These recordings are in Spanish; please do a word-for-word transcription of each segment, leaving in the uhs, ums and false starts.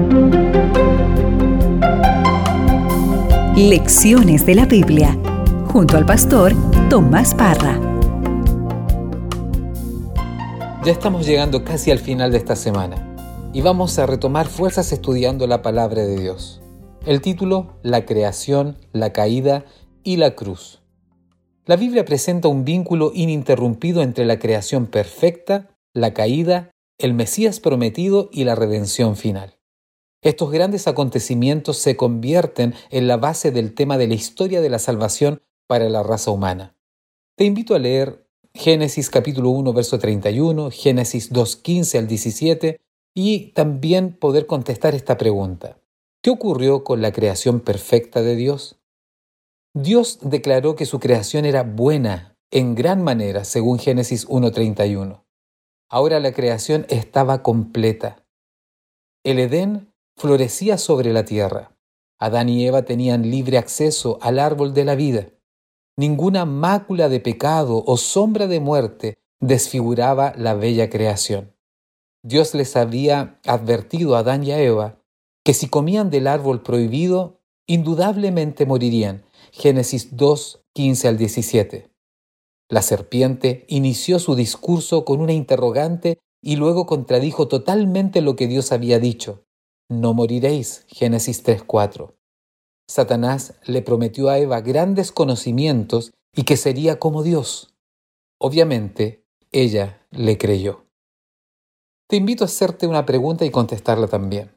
Lecciones de la Biblia, junto al pastor Tomás Parra. Ya estamos llegando casi al final de esta semana y vamos a retomar fuerzas estudiando la palabra de Dios. El título: La creación, la caída y la cruz. La Biblia presenta un vínculo ininterrumpido entre la creación perfecta, la caída, el Mesías prometido y la redención final. Estos grandes acontecimientos se convierten en la base del tema de la historia de la salvación para la raza humana. Te invito a leer Génesis capítulo uno, verso treinta y uno, Génesis dos, quince al diecisiete, y también poder contestar esta pregunta: ¿qué ocurrió con la creación perfecta de Dios? Dios declaró que su creación era buena en gran manera, según Génesis uno, treinta y uno. Ahora la creación estaba completa. El Edén florecía sobre la tierra. Adán y Eva tenían libre acceso al árbol de la vida. Ninguna mácula de pecado o sombra de muerte desfiguraba la bella creación. Dios les había advertido a Adán y a Eva que si comían del árbol prohibido, indudablemente morirían. Génesis dos, quince al diecisiete. La serpiente inició su discurso con una interrogante y luego contradijo totalmente lo que Dios había dicho. No moriréis. Génesis tres, cuatro. Satanás le prometió a Eva grandes conocimientos y que sería como Dios. Obviamente, ella le creyó. Te invito a hacerte una pregunta y contestarla también.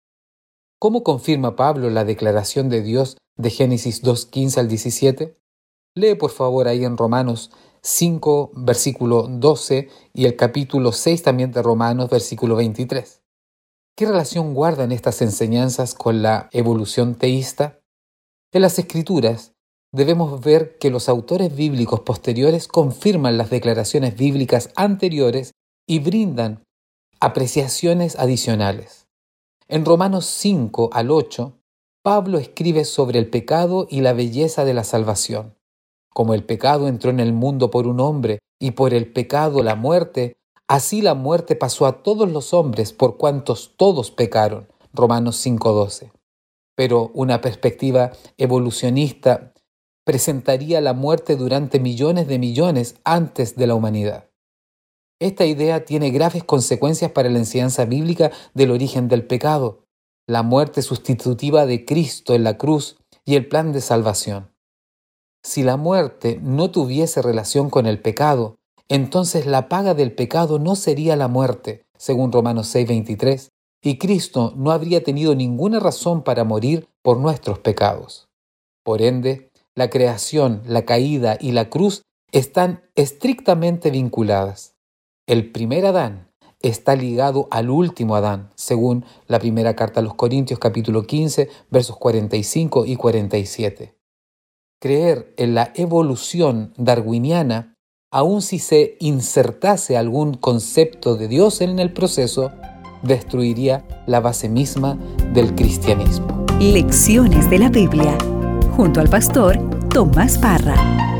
¿Cómo confirma Pablo la declaración de Dios de Génesis dos, quince al diecisiete? Lee por favor ahí en Romanos cinco, versículo doce, y el capítulo seis también de Romanos, versículo veintitrés. ¿Qué relación guardan estas enseñanzas con la evolución teísta? En las Escrituras debemos ver que los autores bíblicos posteriores confirman las declaraciones bíblicas anteriores y brindan apreciaciones adicionales. En Romanos cinco al ocho, Pablo escribe sobre el pecado y la belleza de la salvación. Como el pecado entró en el mundo por un hombre y por el pecado la muerte, así la muerte pasó a todos los hombres por cuantos todos pecaron. Romanos cinco, doce. Pero una perspectiva evolucionista presentaría la muerte durante millones de millones antes de la humanidad. Esta idea tiene graves consecuencias para la enseñanza bíblica del origen del pecado, la muerte sustitutiva de Cristo en la cruz y el plan de salvación. Si la muerte no tuviese relación con el pecado, entonces la paga del pecado no sería la muerte, según Romanos seis, veintitrés, y Cristo no habría tenido ninguna razón para morir por nuestros pecados. Por ende, la creación, la caída y la cruz están estrictamente vinculadas. El primer Adán está ligado al último Adán, según la primera carta a los Corintios, capítulo quince, versos cuarenta y cinco y cuarenta y siete. Creer en la evolución darwiniana, aun si se insertase algún concepto de Dios en el proceso, destruiría la base misma del cristianismo. Lecciones de la Biblia, junto al pastor Tomás Parra.